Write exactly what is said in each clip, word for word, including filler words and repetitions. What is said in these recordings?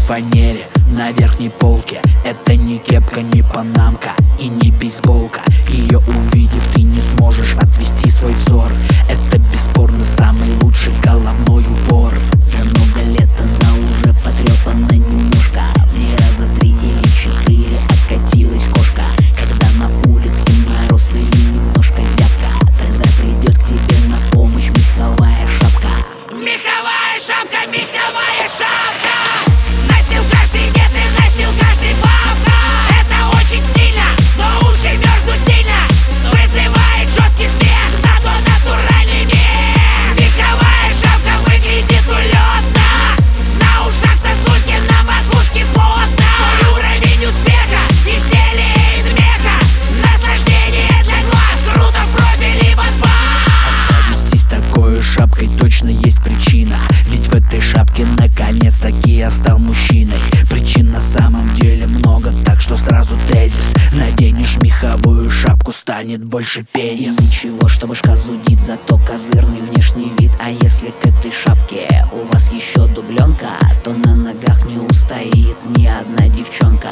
фанере на верхней полке. Это не кепка, не панамка и не бейсболка. Ее увидев, ты не сможешь отвести свой взор. Это бесспорно самый лучший головной убор. За много лет она уже потрепана немножко. В ней раза три или четыре откатилась кошка. Когда на улице мороз или немножко зябко, тогда придет к тебе на помощь меховая шапка. Меховая шапка, меховая шапка. Носил каждый дед и носил каждый бабка. Это очень стильно, но уши мерзнут сильно. Вызывает жесткий смех, зато натуральный мех. Меховая шапка выглядит улетно. На ушах сосульки, на макушке потно. Уровень успеха, изделие из меха. Наслаждение для глаз, круто в профиле в анфас. Обзавестись такой шапкой точно есть причина. Ведь в этой шапке наконец-таки я стал мужчиной. Причин на самом деле много, так что сразу тезис: наденешь меховую шапку, станет больше пенис. И ничего, что башка зудит, зато козырный внешний вид. А если к этой шапке у вас еще дубленка, то на ногах не устоит ни одна девчонка.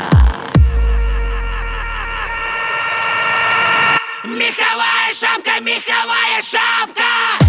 Меховая шапка, меховая шапка.